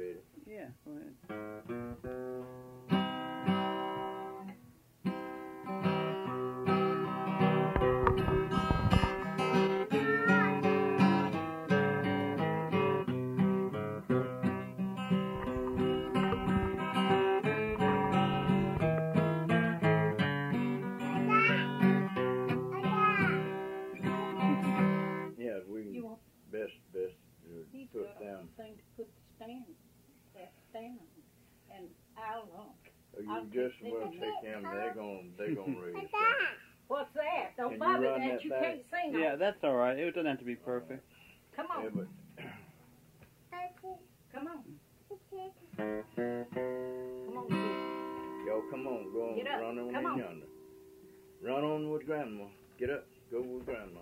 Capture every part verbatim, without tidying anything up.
ready. Yeah, go ahead. Yeah, we can You want best best uh, He's put got a down. thing to put the stand, that stand on, and I'll run. Uh, I'll You just put well it- take him. They're gonna they're gonna raise that. What's that? Don't Can you bother run that. that You back? can't sing. Yeah, on. that's all right. It doesn't have to be perfect. Come Yeah, on, but come on, come on, kid. yo, come on, go on, Get up. run on Come in on. yonder. Run on with grandma. Get up, go with grandma.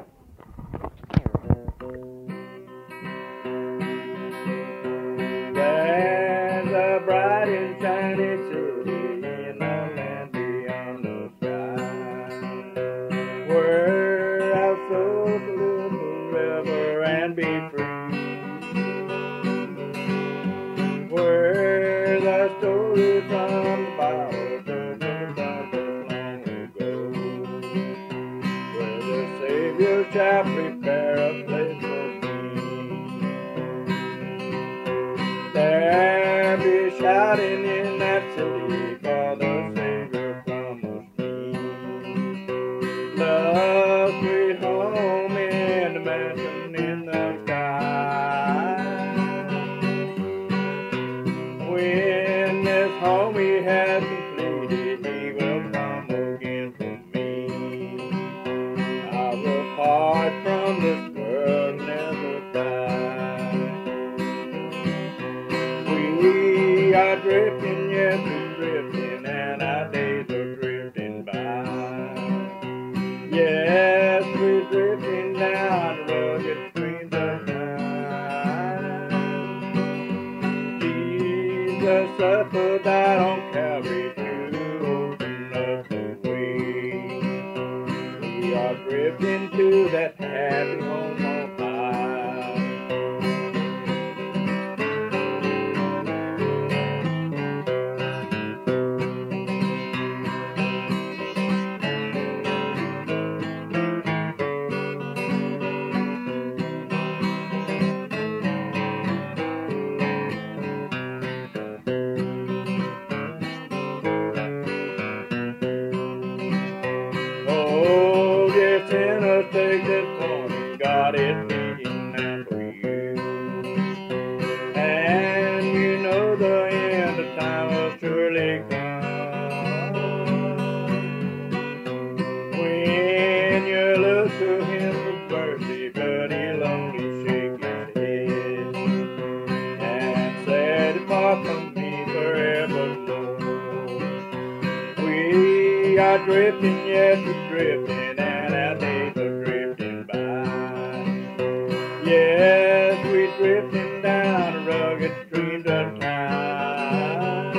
There's a bright and shiny city in the land beyond the sky, where I'll float a little river and be free, where the story from the Bible told about this long ago, where the Savior shall prepare a place for me. There be shouting in that city, for the Savior promised me love, sweet home in the mansion in the sky. When this home he has completed, he will come again for me. I will part from this world, never die. We are drifting, yes, we're drifting, and our days are drifting by. Yes, we're drifting down the rugged streams of time. Jesus suffered out on Calvary to open up the way. We are drifting to that happy home on high. Oh, dear sinner, take this morning, God is waiting now for you. And you know the end of time will surely come. When you look to him for mercy, but he'll only shake his head and say, depart from me forevermore. We are drifting, yes, we're drifting, and our days are drifting by. Yes, we're drifting down the rugged streams of time.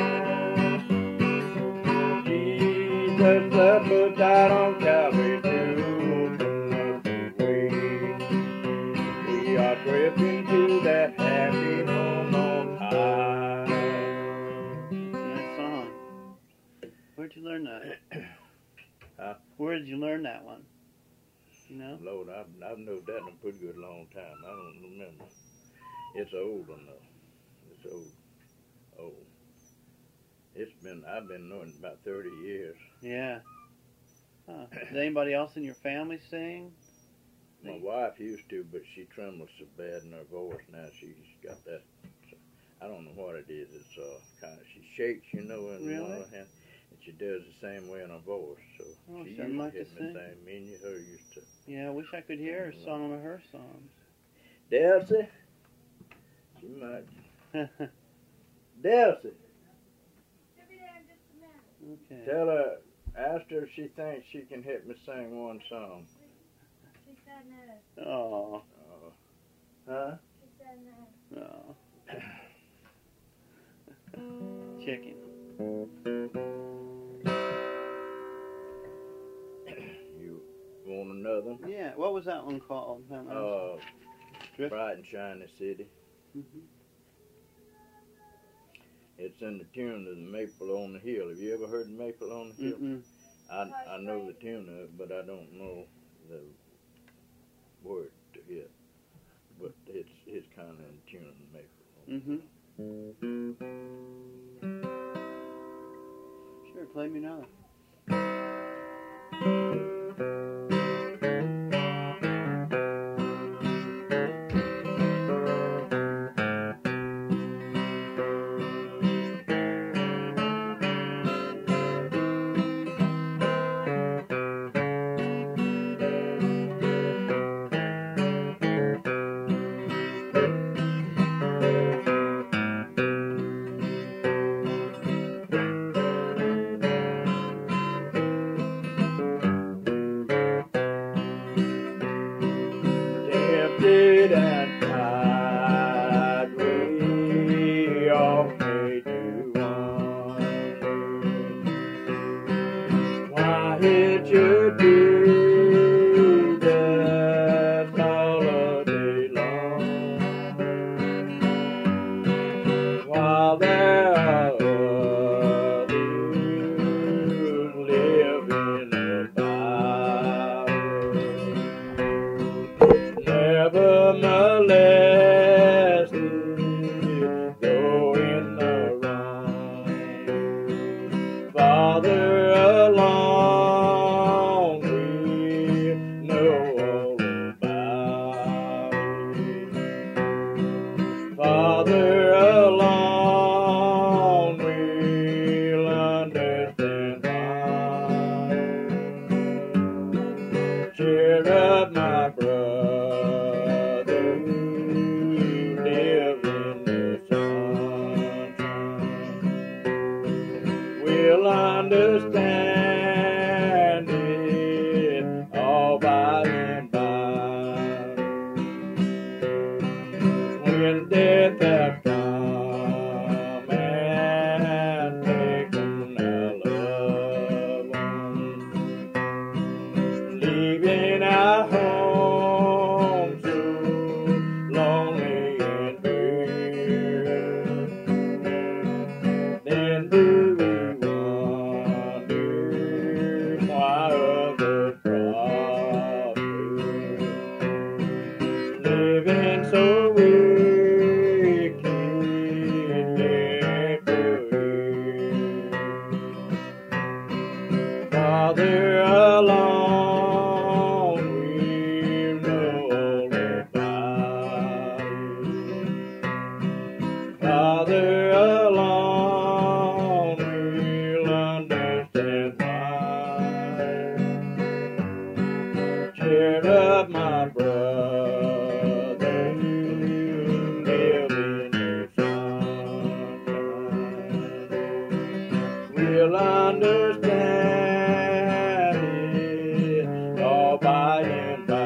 Jesus suffered out on Calvary to open up the way. We are drifting to that happy home on high. Nice song. Where'd you learn that? Huh? Where did you learn that one? You know? Lord, I've, I've known that in a pretty good long time. I don't remember. It's old one though. It's old. Old. It's been, I've been knowing it about thirty years. Yeah. Huh. Does anybody else in your family sing? My wife used to, but she trembles so bad in her voice now. She's got that. I don't know what it is. It's uh, kind of, she shakes, you know, in Really? one of her hand, and she does the same way in her voice. So Oh, she she used like to to hit me sing. saying, me and you, her used to. Yeah, I wish I could hear her some of her songs. Delcy, she might. Delcy, Okay. tell her, ask her if she thinks she can help me sing one song. She said no. Oh. Uh, huh? She said no. Oh. Chicken. You want another? Yeah. What was that one called? That one? Uh, Drift? Bright and Shiny City. Mhm. It's in the tune of the Maple on the Hill. Have you ever heard the Maple on the Hill? Mm-mm. I I know the tune of it, but I don't know the word to it. But it's it's kind of in tune of the Maple. Mm-hmm. Sure, play me another. Tempted and tired, we all may do wonder why it should be just all a day long, while there are others living about. Never molested, though in the wrong. Father alone, we know all about it. Father alone, we'll understand why. Cheer up, my brother, who live in the sunshine. We'll understand it all by and by. When death has come and taken our loved ones, leaving our home so lonely and bare, then do we wonder why others prosper, living so wicked yet free. Father alone, we know all about it. Father alone, we'll understand why. Cheer up, my brother, you live in the sunshine. We'll understand it all by and by.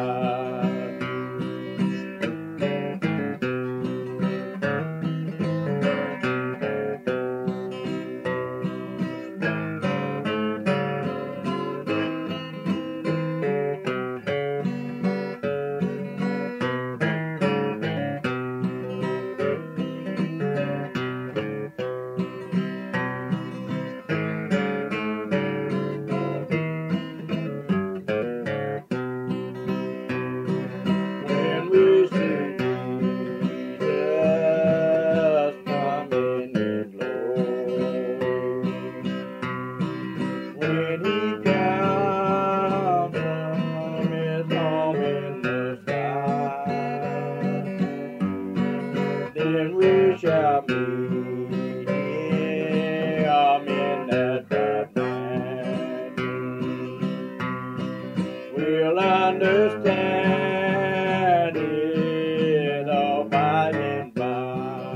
When we see Jesus coming in glory, when he comes from his home in the sky, then we shall meet him in that bright mansion. We'll understand it all by and by.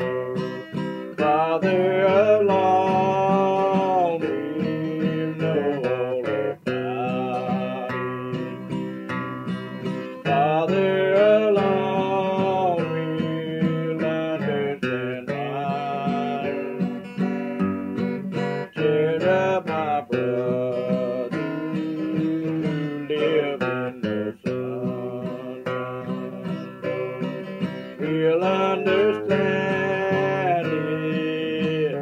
Father alone, we know all about it. Father alone, we'll understand why. Cheer up, my brother, live in the sunshine. We'll understand it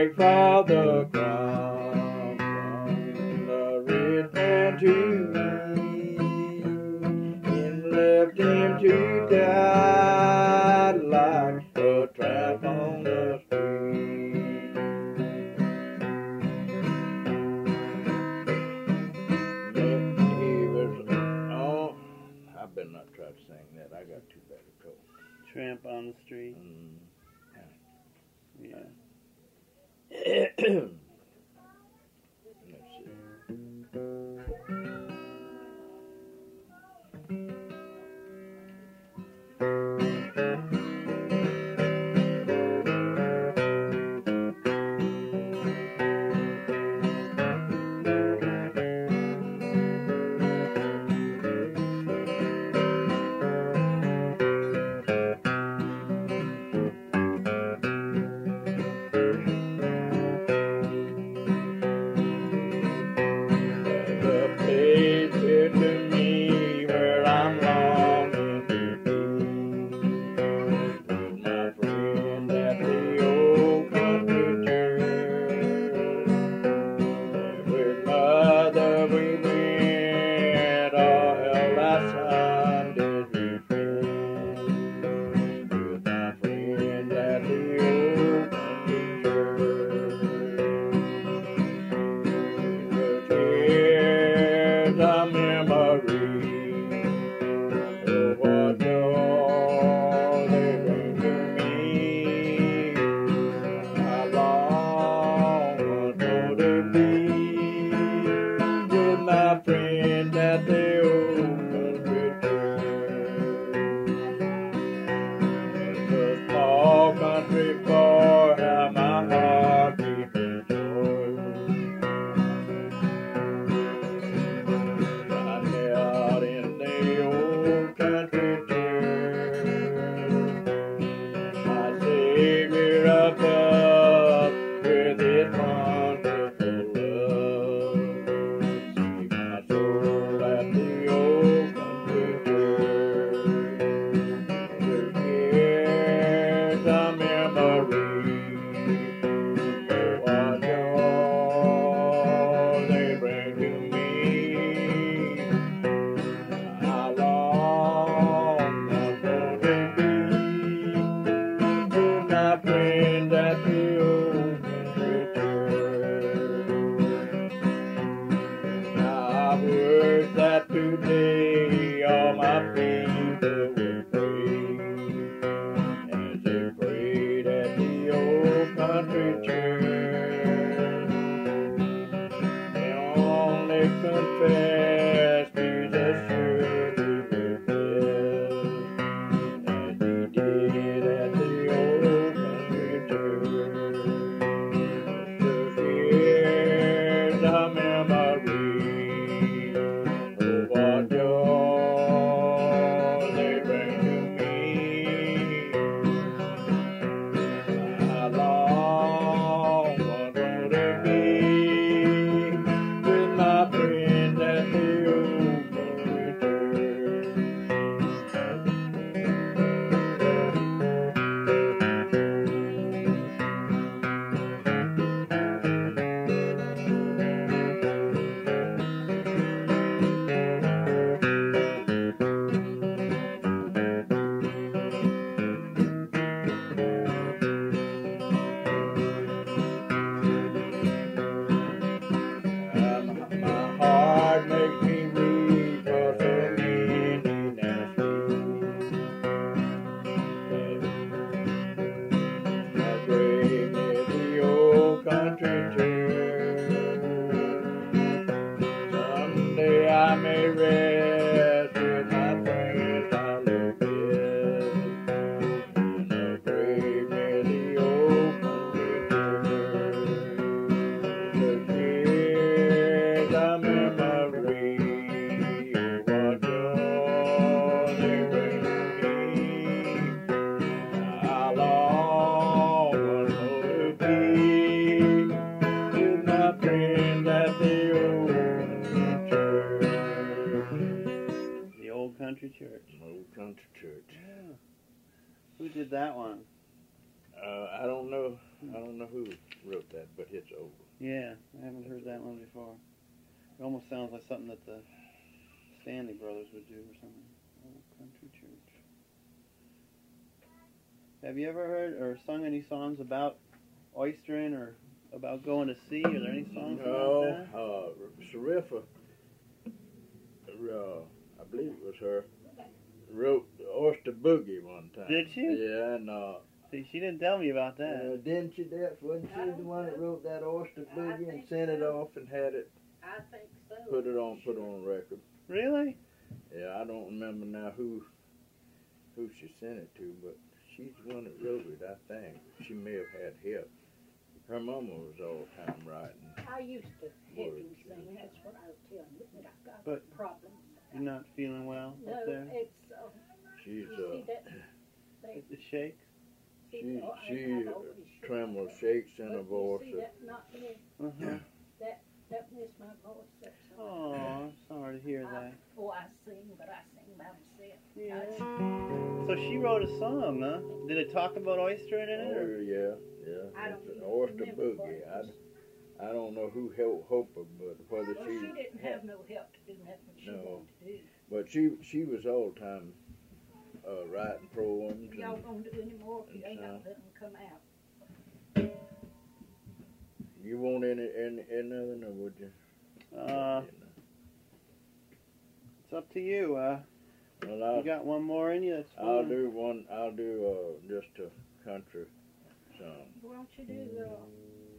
beg for the crown from the rich man to me, and left him to die like a tramp on the street. He was, oh, I better not try to sing that. I got too bad a cold. Tramp on the street. Mm. Yeah. Let's see. Country Church. Old Country Church. Yeah. Who did that one? Uh, I don't know. I don't know know who wrote that, but it's old. Yeah, I haven't heard that one before. It almost sounds like something that the Stanley Brothers would do or something. Old country church. Have you ever heard or sung any songs about oystering or about going to sea? Are there any songs No, about that? uh, Sharifa, uh, I believe it was her, wrote the Oyster Boogie one time. Did she? Yeah, and uh, See, she didn't tell me about that. uh, didn't she, Dad? Wasn't she the one that wrote that Oyster Boogie and sent it off and had it, I think so. put it on, put on record? Really? Yeah, I don't remember now who, who she sent it to, but she's the one that wrote it. I think she may have had help. Her mama was all the time writing. I used to help him Words, sing. That's what I was telling you. But I've got But- problems. You're not feeling well No, up there? it's uh, She's you see uh, that. They, It shakes? see, she oh, I- she I've uh, already shook trembles, my shakes in voice. her But voice. you see that not me. Uh-huh. That missed my voice. That's all. Oh, I'm sorry to hear I, that. oh, I sing, but I sing by myself. Yeah. I, So she wrote a song, huh? Did it talk about oystering in it? Or? Oh yeah, yeah. I don't It's an even Oyster remember what Boogie. it I, was. I don't know who helped Hoper, but whether Well, she, she didn't have no help to do nothing she No. wanted to do. but she she was all the time uh, writing poems. Y'all And gonna do any more if you and ain't got so- nothing come out. you want any any another, or would you? Uh, it's up to you. Uh, well, you I'll, got one more in you? That's I'll fine. do one. I'll do uh, just a country song. Why don't you do the? Well,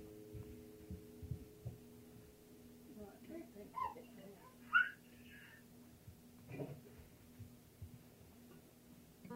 I can't think of it now.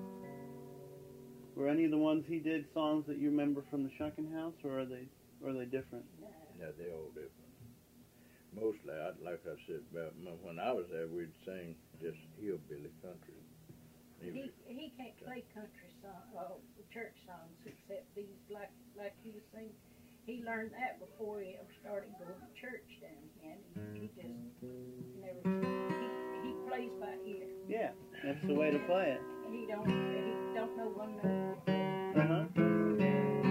Were any of the ones he did songs that you remember from the Shucking House, or are they, or are they different? No. Yeah, they're all different. Mostly, I, like I said, about m- when I was there, we'd sing just hillbilly country. He music. he can't play country song, uh, church songs except these like like you sing. He learned that before he ever started going to church down here. And he just never. He, he plays by ear. Yeah, that's the way to play it. He don't he don't know one note. Uh-huh.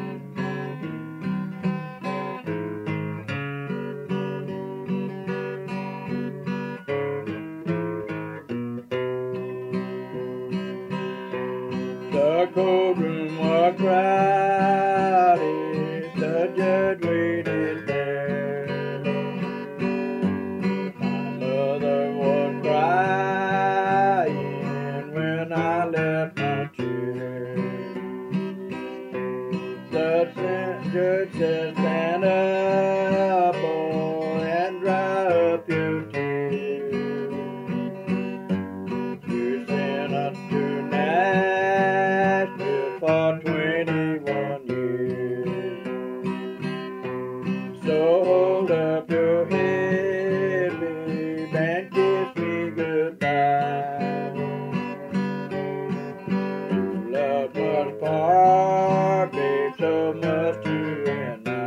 The courtroom was crowded, the judge waited there. My mother was crying when I left my chair. The sen- judge said, stand up, boy, and dry up your tears. You sentenced to Nashville for twenty-one years. So hold up your head, babe, and kiss me goodbye. Your love was part, babe, so must you and I.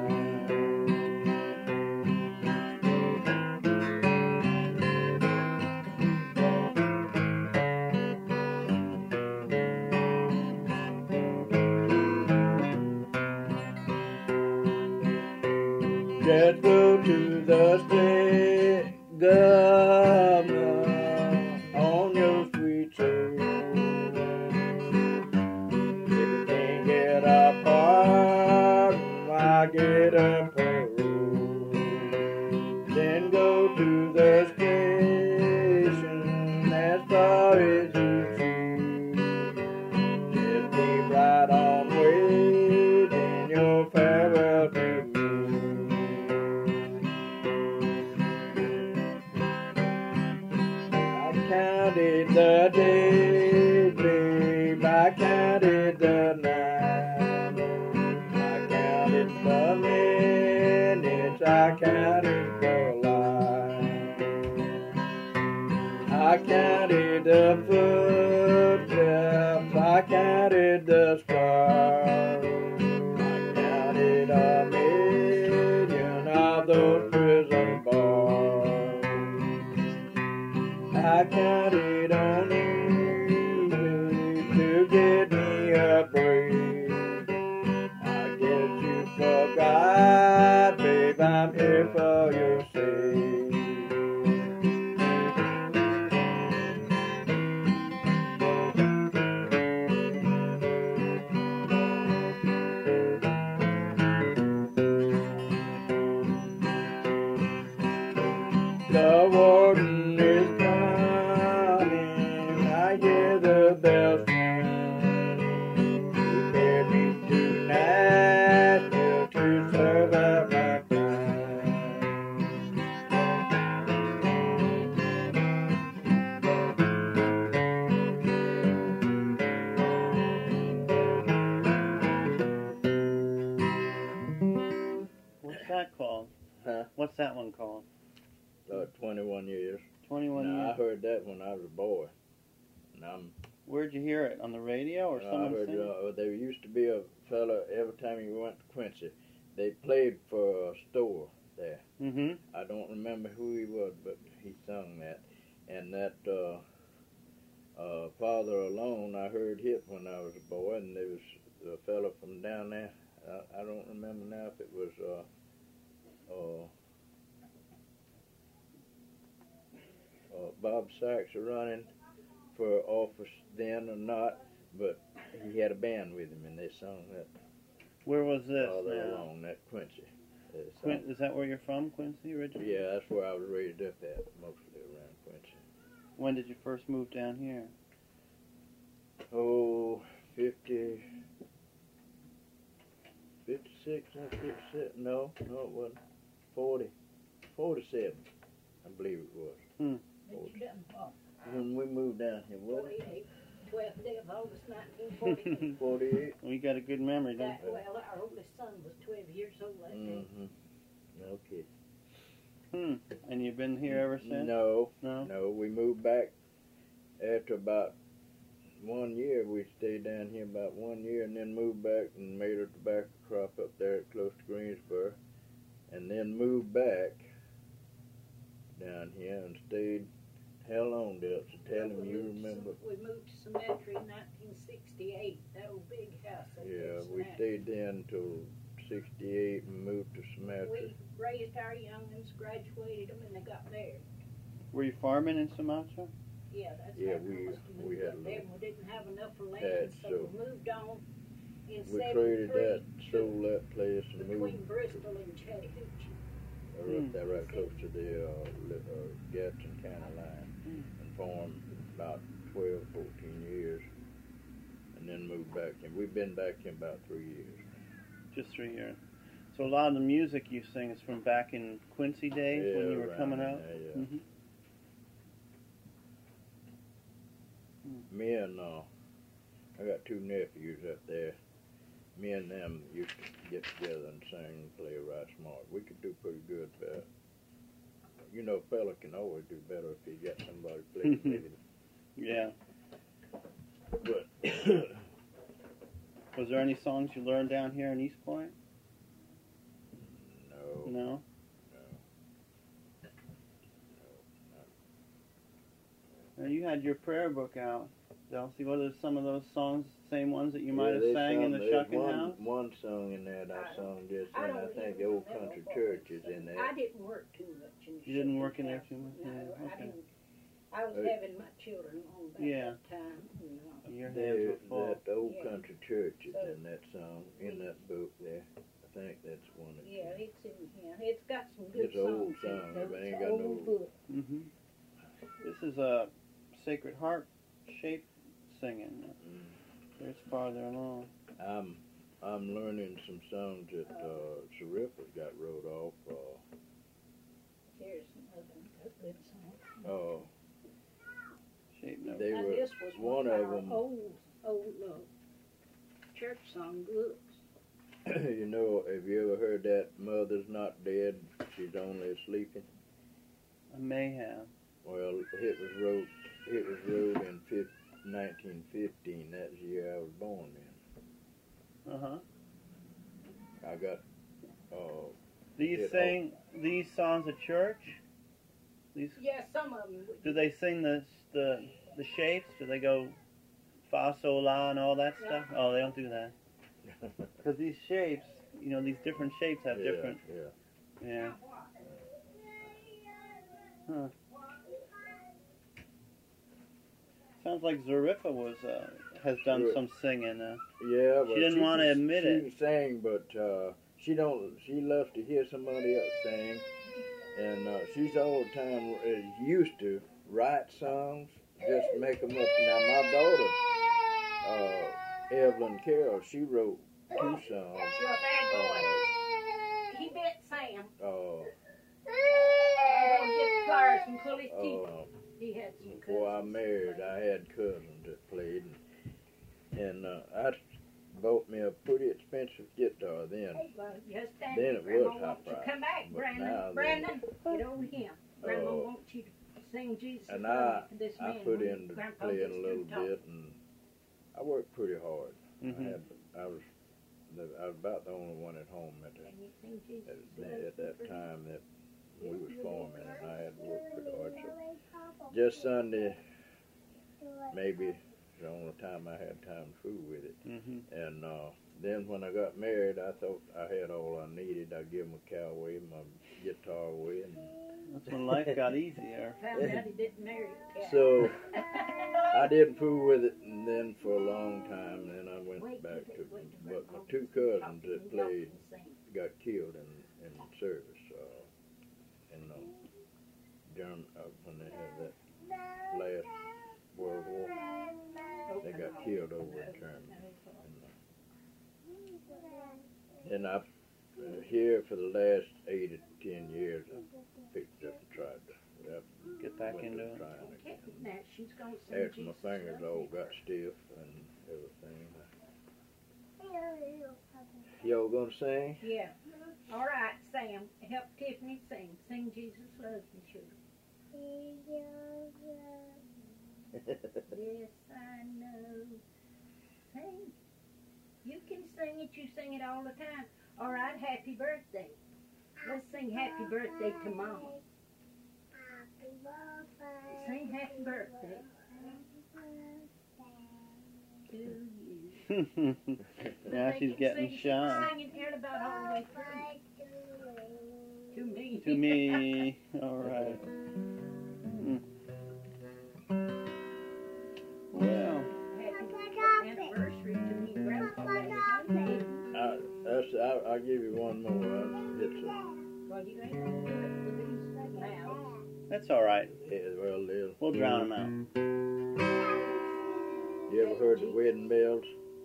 Just go to the state governor on your sweet soul. If you can't get a pardon, why get a parole? Then go to the station as far as you choose. Just keep right on waiting your farewell to me. I counted the days, babe, I counted the nights, I counted the minutes, I counted the lives. I counted the footsteps, I counted the scars, I counted a million of those prison bars. I counted on you to get me a break. I guess I'm here for your sake. The warden is coming, I hear the bells ring. Prepare me tonight to serve up my crime. What's that called? Huh? What's that one called? Uh, twenty-one years. twenty-one Now, I years. heard that when I was a boy. And I'm Where'd you hear it? On the radio or Uh, I someone heard sing? uh, there used to be a fella every time you went to Quincy, they played for a store there. Mm-hmm. I don't remember who he was, but he sung that. And that uh, uh, Father Alone, I heard it when I was a boy, and there was a fella from down there. I, I don't remember now if it was uh, uh, uh, Bob Sachs running for office then or not, but he had a band with him, and they sung that Where was this Father now? Alone, that Quincy. They sung- Quin- is that where you're from, Quincy, originally? Yeah, that's where I was raised up at, mostly around Quincy. When did you first move down here? Oh, fifty, fifty-six, not fifty-seven, no, no it wasn't, forty, forty-seven, I believe it was. But you done what? When we moved down here, was it? Forty-eight, twelfth day of August, nineteen forty-eight. forty-eight? We got a good memory, don't That, well, our oldest son was twelve years old that day. Mm-hmm. Okay. we? Hmm. And you've been here ever since? No, No? no, we moved back after about one year. We stayed down here about one year and then moved back and made a tobacco crop up there close to Greensboro, and then moved back down here and stayed. How long, Delta? Tell him We you moved to remember. Sem- We moved to Cemetery in nineteen sixty-eight, that old big house. up there Yeah, in we Cemetery. stayed there until sixty-eight and moved to Sumatra. We raised our young'uns, graduated them, and they got married. Were you farming in Sumatra? Yeah, that's Yeah, how we- we must have we moved had up a there. little We didn't have enough for land, patch, so so we moved on in We traded seventy-three that, sold that place and moved between Bristol and Chattahoochee. uh, Hmm. up there right close to the uh, li- uh, Gadsden County line. And farmed about twelve, fourteen years, and then moved back. And we've been back in about three years. Just three years. So a lot of the music you sing is from back in Quincy days when Yeah, you were around coming in out? there, yeah. Mm-hmm. Me and uh, I got two nephews up there. Me and them used to get together and sing and play right smart. We could do pretty good, but you know, a fella can always do better if he got somebody playing with him. Yeah. But Was there any songs you learned down here in East Point? no, No? no. Now, you had your prayer book out, Delcy. What are some of those songs, same ones that you might Yeah, have they sang in the sung- there's Shucking one, House? One song in there that I I sung just I then. I don't think even the Old remember Country what Church we is sang. in there. I didn't work too much in the You didn't Shucking work in there House. too much? No, Yeah, I okay. didn't. I was Uh, having my children on by Yeah. that time. You know. Your hands There, were full. that Old Yeah. Country Church is So- in that song, in that book there. I think that's one of Yeah, it's in here. It's got some good It's an old songs. in it, song, though. but it It's ain't an got old no- book. hmm This is a Sacred Heart shape singing. Mm. It's farther along. I'm I'm learning some songs that uh, Sarifa's got wrote off. Uh, Here's another good song. oh, Shape note. they Now, were this was one one of our them. old, old uh, church song books. You know, have you ever heard that "Mother's Not Dead, She's Only Sleeping"? I may have. Well, it was wrote it was wrote in fif- nineteen fifteen. That's the year I was born in. Uh-huh. I got uh, These It- sing these songs at church? These Yeah, some of them. do they sing the the the shapes? Do they go fa sol la and all that stuff? Oh, they don't do that. Because these shapes, you know, these different shapes have yeah, different yeah. Yeah. Huh. Sounds like Zariffa was uh, has done Good. some singing. Uh, Yeah, She didn't wanna can- admit she it. can sing, but uh, she don't. She loves to hear somebody else sing, and uh, she's all the time uh, used to write songs, just make them up. Now my daughter, uh, Evelyn Carroll, she wrote two songs. You're a bad boy. He bit Sam. Uh, I want to get pliers and pull his teeth. uh, He had some before I cousins. married, I had cousins that played, and, and uh, I bought me a pretty expensive guitar then. Well, just stand Then there. it Grandma was high wants you to price, come back, but Brandon. now then- Brandon, get over here. Grandma Uh, wants you to sing Jesus. and Love I- You for this I man put when in to Grandpa playing gets a through little talking. bit, and I worked pretty hard. I mhm. had, I was, I was about the only one at home at, the, Can you sing Jesus? at, Love at You that for time that we was farming, and I had to work pretty hard. So just Sunday, maybe the only time I had time to fool with it. Mhm. And uh, then when I got married, I thought I had all I needed. I give my cow away, my guitar away, and That's when life got easier. Found out he didn't marry a cat. so I didn't fool with it. And then for a long time, then I went Wait back till to. they- wait till But Grandma my two gets through cousins talking, that and y'all played can sing. got killed in in service. Uh, in uh, Germ uh, when they had that last World War, they got killed over in Germany. And I, uh, here for the last eight or ten years, I picked up and tried to uh, Get back went into to it. trying Okay, again. now she's gonna sing After my Jesus fingers Love all You. got stiff and everything. Y'all gonna sing? Yeah. All right, Sam, help Tiffany sing. Sing Jesus Loves Me, sugar. Yes, I know. Sing. You can sing it. You sing it all the time. All right, happy birthday. Let's sing happy birthday to Mama. Sing happy birthday to you. Now They she's can getting sing, shy. She's singing here about all the way through. To me. To me. All right. Hmm. Well, Happy anniversary to me, and Grandpa. last Sunday. I, that's, I, I'll give you one more. Uh, It's a, Well, you ain't gonna do it with these mouths. that's all right. it, well, little. We'll drown them You ever heard the wedding bells?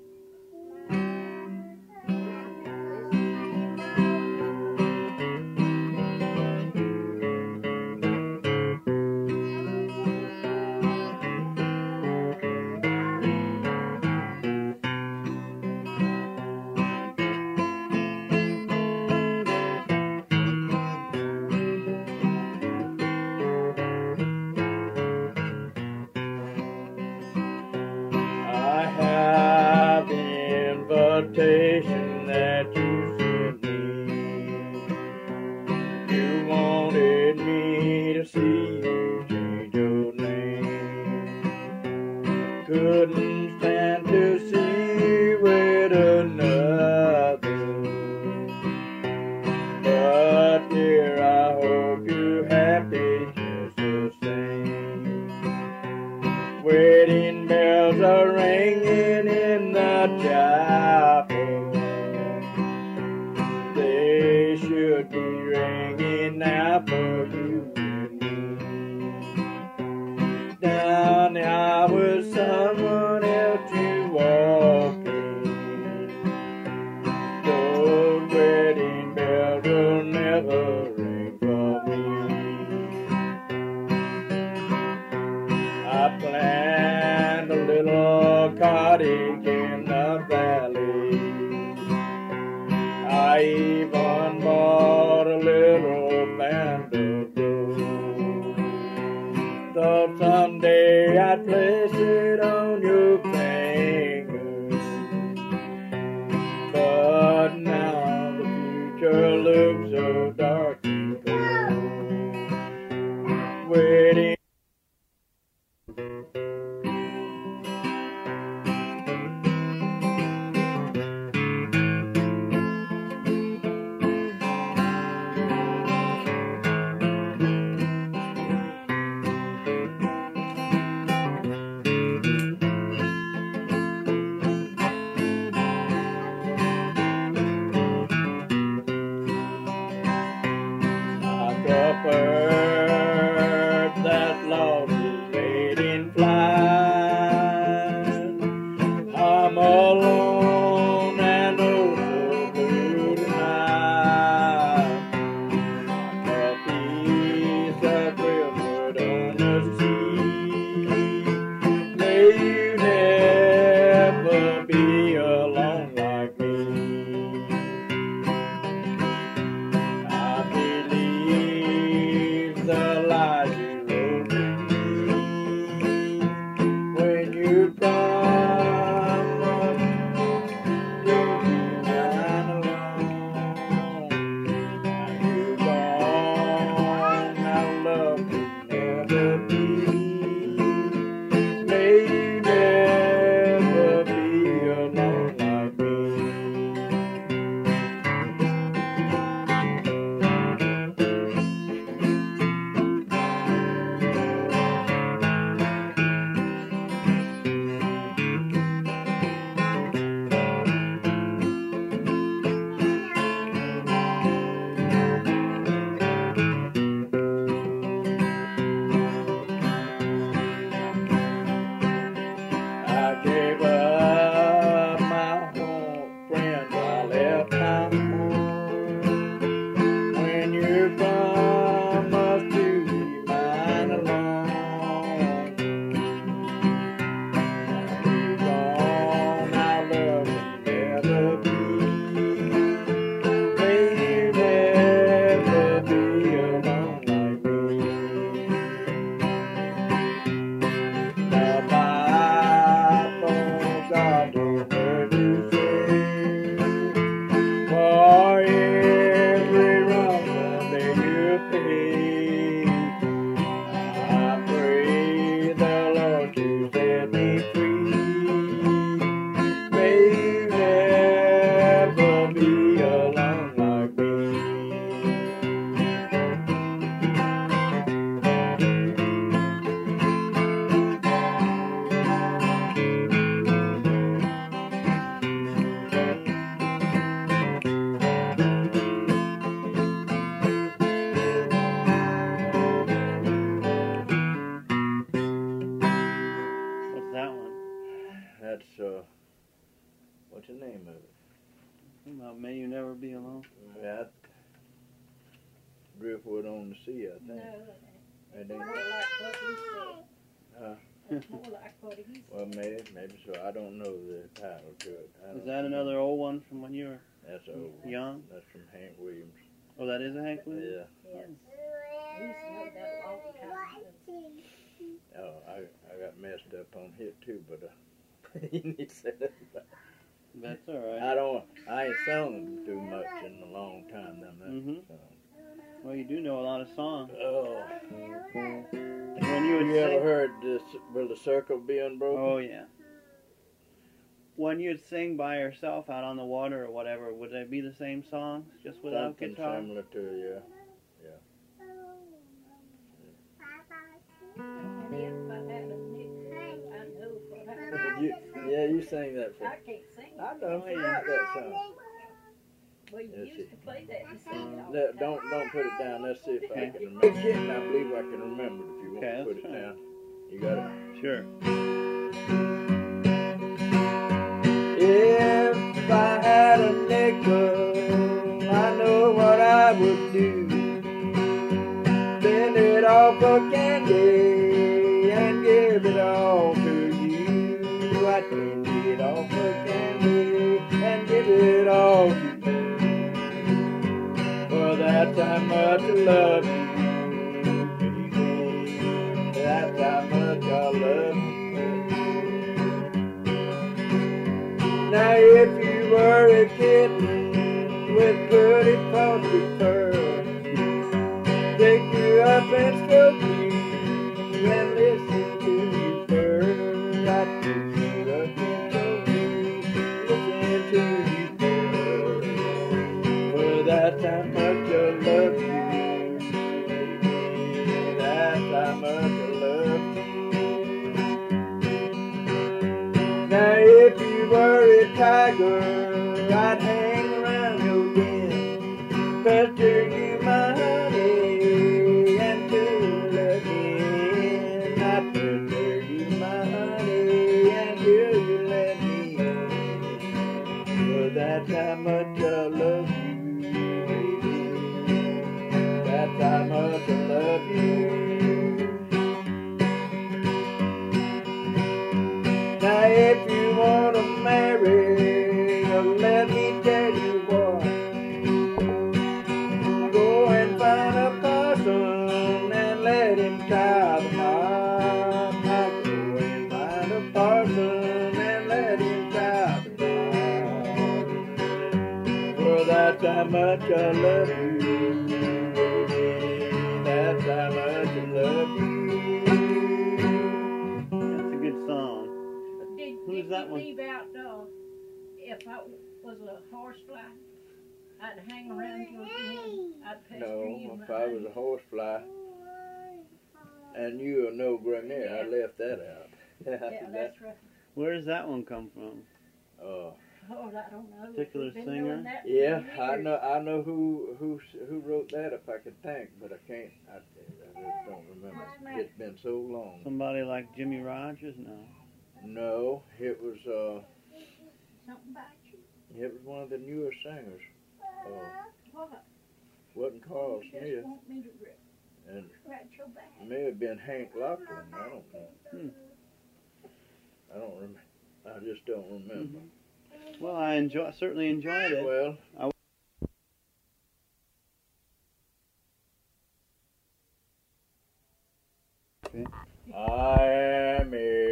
I have the invitation that you sent me. You wanted me to see you change your name. Couldn't stand to see you with another. But dear, I hope you're happy just the same. Wedding bells are ringing in the chapel. They should be ringing now for you and me. Down the aisle, someone else you walking. Those wedding bells will never ring for me. I planned a little cottage in the valley. I even bought a little band of gold. Thought someday I'd place it on your finger. But now the future looks so dark and cold. Waiting. may you never be alone. That driftwood on the sea, I No, think. it's And more then, like what he said. Huh? It's more like what he said. Well, maybe, maybe so. I don't know the title to it. I Is don't that know. another old one from when you were That's old. young? That's from Hank Williams. Oh, that is a Hank Williams? Yeah. Yes. We used to know that a long time ago. Oh, I I got messed up on hit too, but uh, you need to say that. That's all right. I don't. I ain't sung too much in a long time. Them that Mhm. song. Well, you do know a lot of songs. Oh. When you would You ever sing, heard this? Will the circle be unbroken? oh yeah. When you'd sing by yourself out on the water or whatever, would they be the same songs, just without Something guitar? similar to yeah. And if I had a nickel, I know what I you, yeah, you sang that for. I can't sing. I done forgot that song. Well, you Let's used see. to play that and sing it all the Let, time. don't don't put it down. Let's see if I Okay. can remember. It's getting, I believe I can remember it if you want Okay, to put let's it try. down. You got it. Sure. If I had a nickel, I know what I would do. Spend it all for candy and give it all to you. I'd spend it all for candy and give it all to you. For that's how much I love you, baby. That's how much I love you. Now if you were a kitten with pretty puffy fur, pick you up and stroke you and listen to you purr. I'd pick you up and stroke you, listen to you purr. For that's how much I love you, baby. That's how much I love you. Now if you were a tiger, I'd hang around your den, pester you, my honey, and to let me in. I'd pester you, my honey, and till you let me in. For that's how much I love you, baby. That's how much I love you. Now if you wanna marry, let me tell you what. Go and find a parson and let him tie the knot. Now go and find a parson and let him tie the knot. For that's how much I love you, baby. That's how much I love you. That's a good song. Did, Who's did that you one? leave out, uh, if I was a horsefly, I'd hang around your den, I'd pester you, No, my if I was honey. a horsefly and you were no Grenier, I left that out. Yeah, that's right. Where does that one come from? Uh, Oh, I don't know. Particular We've been singer? doing that for yeah, I years. know. I know who who who wrote that if I could think, but I can't. I, I just don't remember. What's the matter? It's been so long. Somebody like Jimmy Rogers? No. No, it was uh, Something about you. it was one of the newer singers. Uh, What? wasn't Carl You just Smith, want me to rip, and scratch your back. it may have been Hank Locklin. I don't know. Hmm. I don't remember. I just don't remember. Well, I enjoy certainly enjoyed it. Well, Okay. I am a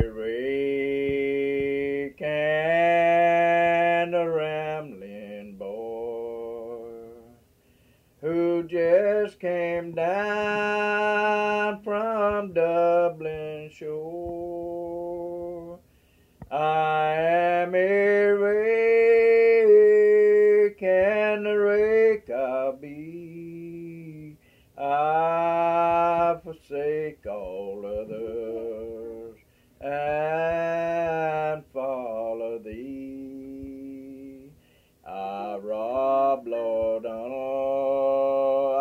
rake and a rambling boy who just came down from Dublin shore. I am a rake and a rake I'll be. I forsake all others and follow thee. I rob Lord honor,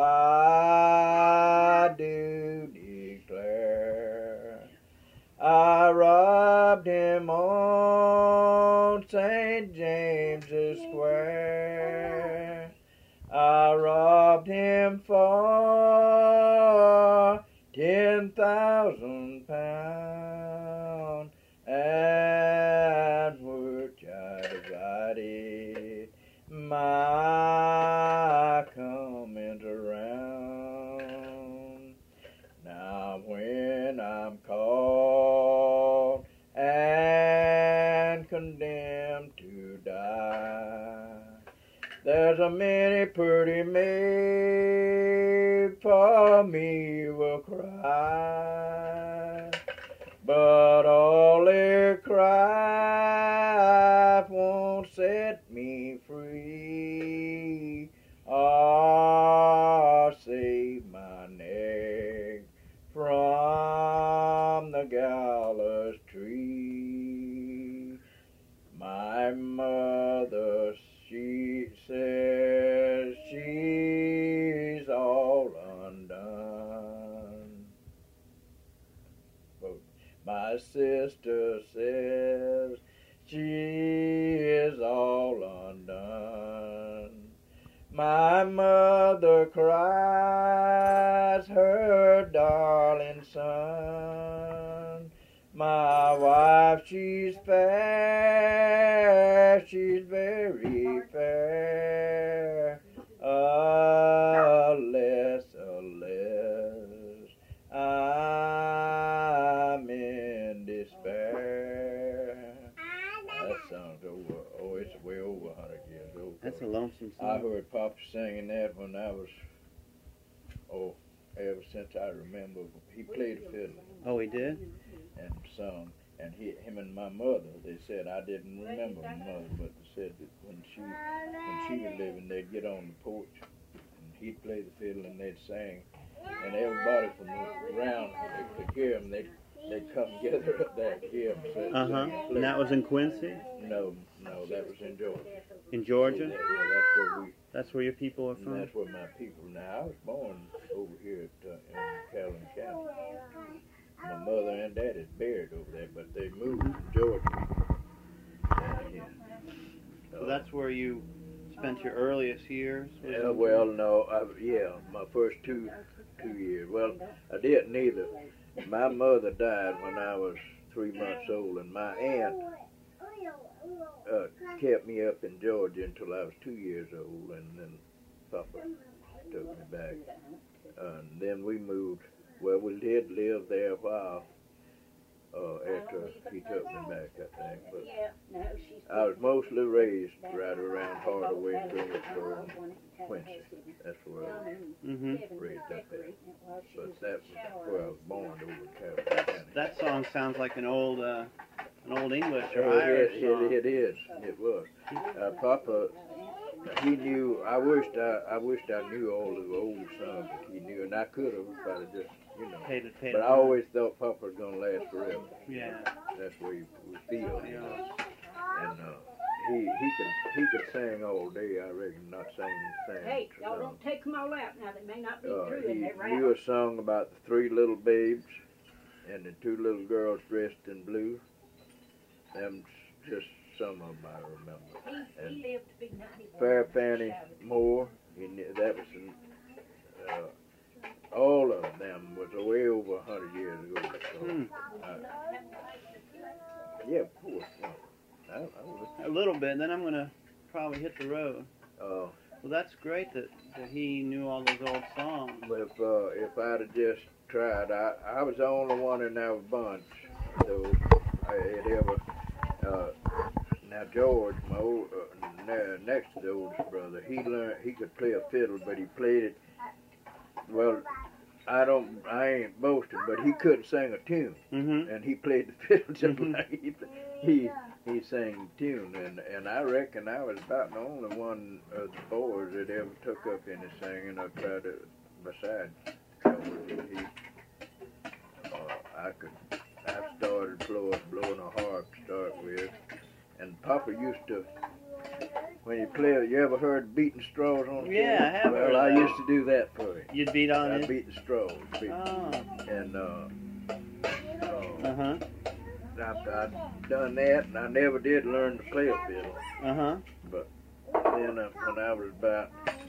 I do declare. I robbed him on Saint James's Square. a many pretty maid for me will cry, but all their cry won't set me free, or save my neck from the gallows tree. My mother, she says she's all undone. My sister says she is all undone. My mother cries her darling son. My wife, she's fair, she's very fair. Alas, alas, I'm in despair. That song's over. Oh, it's way over a hundred years old. That's a lonesome I song. heard Papa singing that when I was, oh, ever since I remember. He played the fiddle Oh, he did? and sung. And he, him and my mother, they said, I didn't remember my mother, but they said that when she, when she was living, they'd get on the porch and he'd play the fiddle and they'd sing. And everybody from around they could hear him. They'd, they'd come together up there to hear him. So, Uh-huh. And that was in Quincy? No, no, that was in Georgia. In Georgia? Yeah, yeah, that's where we, That's where your people are and from? that's where my people. Now I was born over here at, uh, in Calhoun County. My mother and dad is buried over there, but they moved from Georgia down here. So that's where you spent your earliest years? was Yeah, in- well, no, I, yeah, my first two two years. Well, I didn't either. My mother died when I was three months old, and my aunt uh, kept me up in Georgia until I was two years old, and then Papa took me back. Uh, and then we moved. Well, we did live there a while uh, after he took me back, I think. But I was mostly raised right around Hardaway, Greensboro, and Quincy. That's where I was Mm-hmm. raised up there. But that was where I was born, over in Calhoun County. That song sounds like an old, uh, an old English or Oh, Irish it, song. it, it is. It was. Uh, Papa, he knew. I wished I, I wished I knew all the old songs that he knew, and I could have if I'd have just, you know. Paid it, paid But it. I always thought Papa was gonna last forever. Yeah. That's where we, we feel, you know. And uh, he he could he could sing all day. I reckon, not sing the same. Hey, y'all song. don't take them all out now. They may not be Uh, through he and they knew rattle. a song about the three little babes and the two little girls dressed in blue. Them just some of them I remember. He, And he lived to be ninety-one. Fair Fanny Moore, he knew, that was in, uh, all of them was way over a hundred years ago. So, Hmm. uh, yeah, poor. I, I was, A little bit, then I'm going to probably hit the road. uh, Well, that's great that, that he knew all those old songs. if uh, if I'd have just tried, I I was the only one in our bunch, though I had ever. Uh, now George, my old uh, ne- next to the oldest brother, he learned he could play a fiddle, but he played it well. I don't, I ain't boasting, but he couldn't sing a tune, Mm-hmm. and he played the fiddle just Mhm. like he he he sang the tune, and and I reckon I was about the only one of the boys that ever took up any singing or tried to beside George. He, uh, I could, I started blowing blowing a harp to start with, and Papa used to. When you play, you ever heard beating straws on the Yeah, floor? I have Well, heard I that. used to do that for him. You'd beat on I it? beat the straws, beat, Oh. and uh, uh, Uh-huh. I've, I've done that, and I never did learn to play a fiddle. Uh-huh. Then uh, when I was about,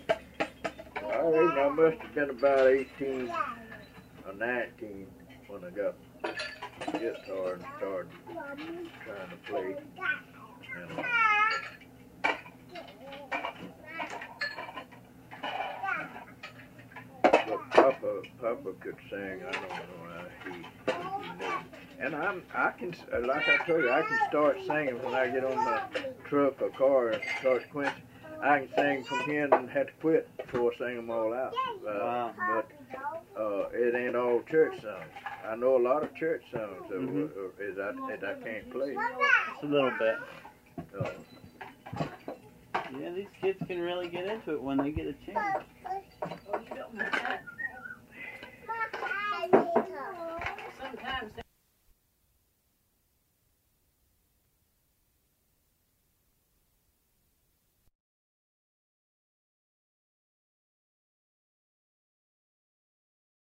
I reckon I must have been about eighteen or nineteen when I got the guitar and started trying to play. And, uh, but Papa, Papa could sing. I don't know how he, he knew. And I'm, I can, like I told you, I can start singing when I get on my truck or car and start quenching. I can sing from here and had to quit before I sing them all out. Uh, Wow. But uh, it ain't all church songs. I know a lot of church songs that, Mhm. uh, is I, that I can't play. Just a little bit. Uh, Yeah, these kids can really get into it when they get a chance.